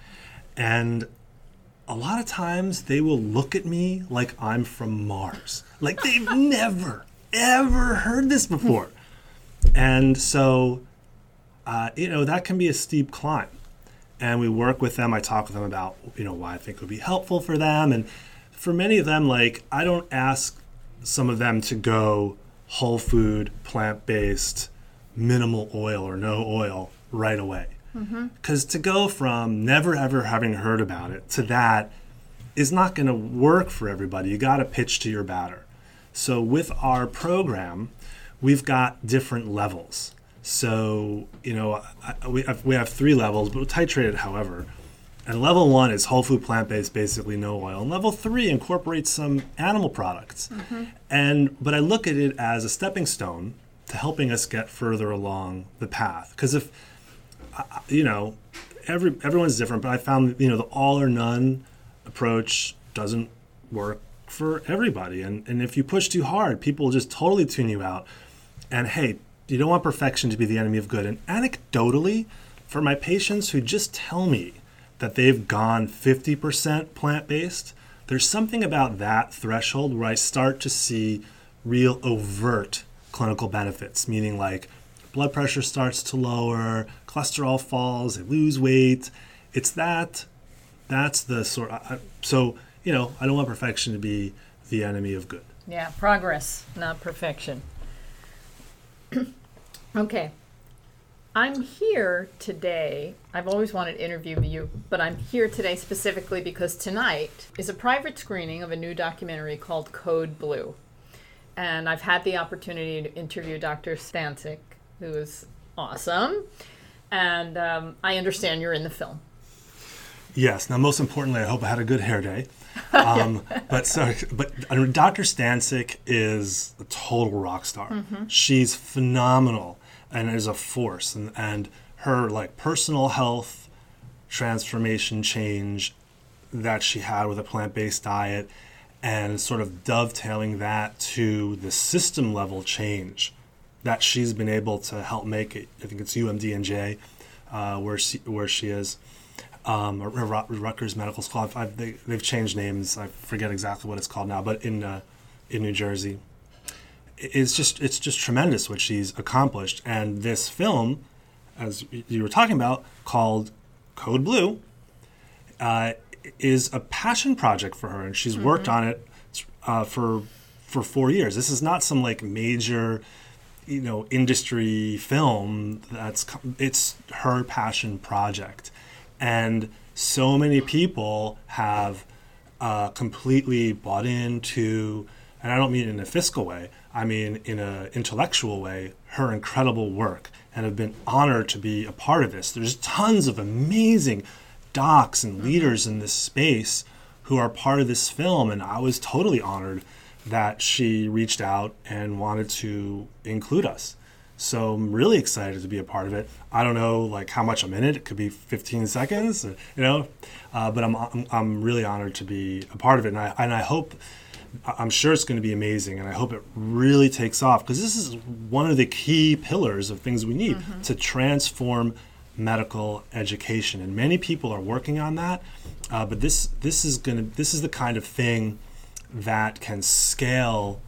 And a lot of times they will look at me like I'm from Mars. Like they've never, ever heard this before. And so... Uh, you know, that can be a steep climb. And we work with them. I talk with them about, you know, why I think would be helpful for them. And for many of them, like, I don't ask some of them to go whole food, plant-based, minimal oil or no oil right away. Because mm-hmm. to go from never ever having heard about it to that is not going to work for everybody. You got to pitch to your batter. So with our program, we've got different levels. So, you know, I, we, have, we have three levels, but we'll titrate it however. And level one is whole food, plant-based, basically no oil. And level three incorporates some animal products. Mm-hmm. And but I look at it as a stepping stone to helping us get further along the path. Because if, you know, every everyone's different, but I found, you know, the all or none approach doesn't work for everybody. And, and if you push too hard, people will just totally tune you out. And hey, you don't want perfection to be the enemy of good. And anecdotally, for my patients who just tell me that they've gone fifty percent plant-based, there's something about that threshold where I start to see real overt clinical benefits, meaning like blood pressure starts to lower, cholesterol falls, they lose weight. It's that, that's the sort of, so, you know, I don't want perfection to be the enemy of good. Yeah, progress, not perfection. Okay, I'm here today. I've always wanted to interview you, but I'm here today specifically because tonight is a private screening of a new documentary called Code Blue. And I've had the opportunity to interview Doctor Stancic, who is awesome. And um, I understand you're in the film. Yes. Now, most importantly, I hope I had a good hair day. Um, but so, but uh, Doctor Stancic is a total rock star. Mm-hmm. She's phenomenal and is a force. And, and her like personal health transformation change that she had with a plant-based diet and sort of dovetailing that to the system level change that she's been able to help make it. I think it's U M D and J uh, where she where she is. Um, or Rutgers Medical School. I've, they, they've changed names. I forget exactly what it's called now, but in uh, in New Jersey, it's just it's just tremendous what she's accomplished. And this film, as you were talking about, called Code Blue, uh, is a passion project for her, and she's mm-hmm. worked on it uh, for for four years. This is not some like major, you know, industry film. That's it's her passion project. And so many people have uh, completely bought into, and I don't mean in a fiscal way, I mean in an intellectual way, her incredible work and have been honored to be a part of this. There's tons of amazing docs and leaders in this space who are part of this film, and I was totally honored that she reached out and wanted to include us. So I'm really excited to be a part of it. I don't know like how much I'm in it. It could be fifteen seconds, you know, uh, but I'm, I'm I'm really honored to be a part of it. And I and I hope, I'm sure it's going to be amazing. And I hope it really takes off because this is one of the key pillars of things we need mm-hmm. to transform medical education. And many people are working on that. Uh, but this this is going to this is the kind of thing that can scale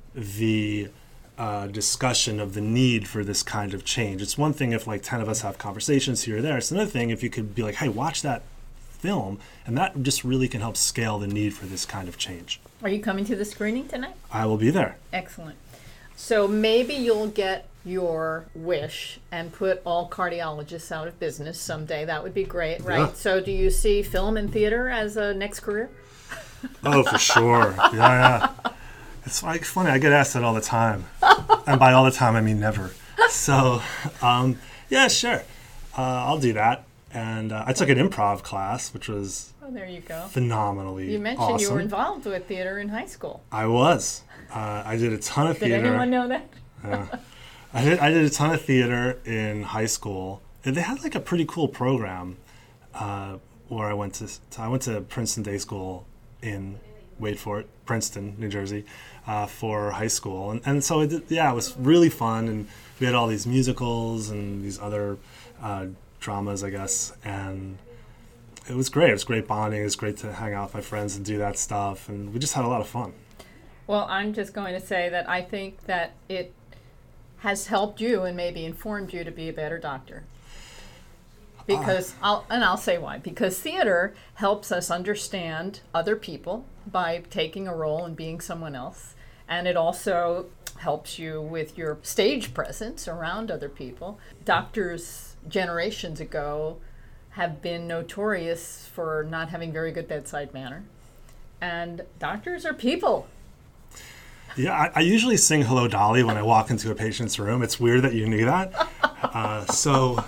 the Uh, discussion of the need for this kind of change. It's one thing if like ten of us have conversations here or there. It's another thing if you could be like, hey, watch that film, and that just really can help scale the need for this kind of change. Are you coming to the screening tonight? I will be there. Excellent. So maybe you'll get your wish and put all cardiologists out of business someday, that would be great, right? Yeah. So do you see film and theater as a next career? Oh, for sure. Yeah, yeah. It's like funny. I get asked that all the time, and by all the time I mean never. So, um, yeah, sure, uh, I'll do that. And uh, I took an improv class, which was Oh, there you go. phenomenally You mentioned awesome. you were involved with theater in high school. I was. Uh, I did a ton of Did theater. anyone know that? I did. I did a ton of theater in high school. And they had like a pretty cool program uh, where I went to. I went to Princeton Day School in, wait for it, Princeton, New Jersey, uh, for high school, and and so it did, yeah, it was really fun, and we had all these musicals and these other uh, dramas, I guess, and it was great. It was great bonding. It was great to hang out with my friends and do that stuff, and we just had a lot of fun. Well, I'm just going to say that I think that it has helped you and maybe informed you to be a better doctor. Because I'll and I'll say why. Because theater helps us understand other people by taking a role and being someone else. And it also helps you with your stage presence around other people. Doctors generations ago have been notorious for not having very good bedside manner. And doctors are people. Yeah, I, I usually sing Hello Dolly when I walk into a patient's room. It's weird that you knew that. Uh, so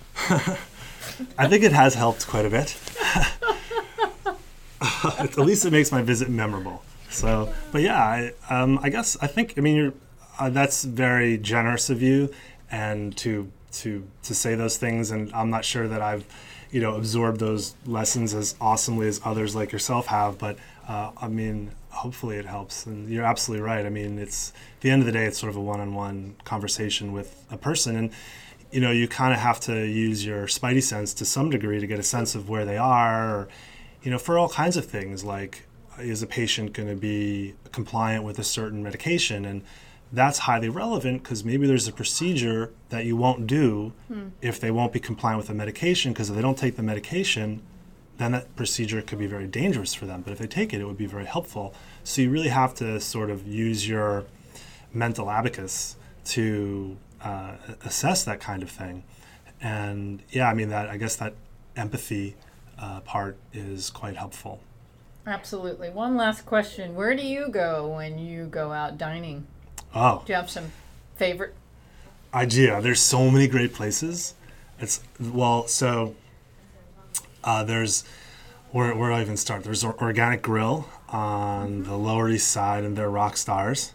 I think it has helped quite a bit. At least it makes my visit memorable. So, but yeah, I, um, I guess I think I mean you're, uh, that's very generous of you, and to to to say those things. And I'm not sure that I've, you know, absorbed those lessons as awesomely as others like yourself have. But uh, I mean, hopefully it helps. And you're absolutely right. I mean, it's at the end of the day, it's sort of a one-on-one conversation with a person, and you know, you kind of have to use your spidey sense to some degree to get a sense of where they are, or, you know, for all kinds of things, like, is a patient going to be compliant with a certain medication? And that's highly relevant because maybe there's a procedure that you won't do hmm. if they won't be compliant with the medication, because if they don't take the medication, then that procedure could be very dangerous for them. But if they take it, it would be very helpful. So you really have to sort of use your mental abacus to uh, assess that kind of thing. And yeah, I mean, that I guess that empathy uh, part is quite helpful. Absolutely. One last question. Where do you go when you go out dining? Oh. Do you have some favorite? I do. Yeah, there's so many great places. It's, well, so uh, there's, where, where do I even start? There's Organic Grill on the Lower East Side, and they're rock stars.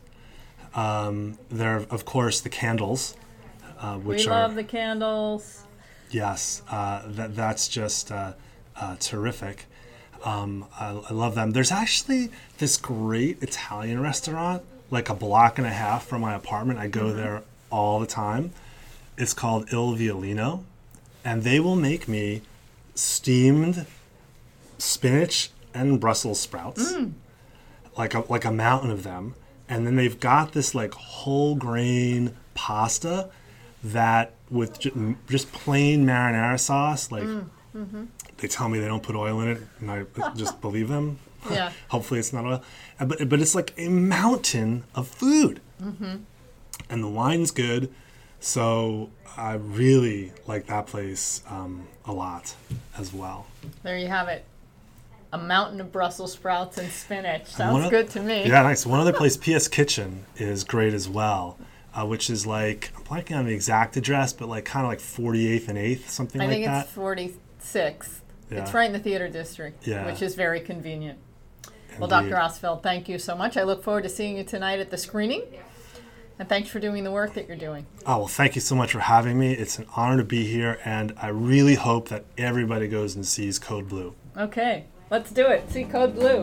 Um, there, of course, the Candles, uh, which we are... love the Candles. Yes, uh, that that's just uh, uh, terrific. Um, I, I love them. There's actually this great Italian restaurant, like a block and a half from my apartment. I go mm-hmm. there all the time. It's called Il Violino, and they will make me steamed spinach and Brussels sprouts, mm. like a like a mountain of them. And then they've got this like whole grain pasta that with ju- just plain marinara sauce, like mm. mm-hmm. they tell me they don't put oil in it, and I just believe them. Yeah. Hopefully it's not oil. But but it's like a mountain of food. Mm-hmm. And the wine's good. So I really like that place um, a lot as well. There you have it. A mountain of Brussels sprouts and spinach. Sounds of, good to me. Yeah, nice. One other place, P S Kitchen, is great as well, uh, which is like, I'm blanking on the exact address, but like kind of like forty-eighth and eighth, something I like think that. it's forty-sixth. Yeah. It's right in the theater district, yeah. which is very convenient. Indeed. Well, Doctor Ostfeld, thank you so much. I look forward to seeing you tonight at the screening. And thanks for doing the work that you're doing. Oh, well, thank you so much for having me. It's an honor to be here, and I really hope that everybody goes and sees Code Blue. Okay, let's do it. See Code Blue.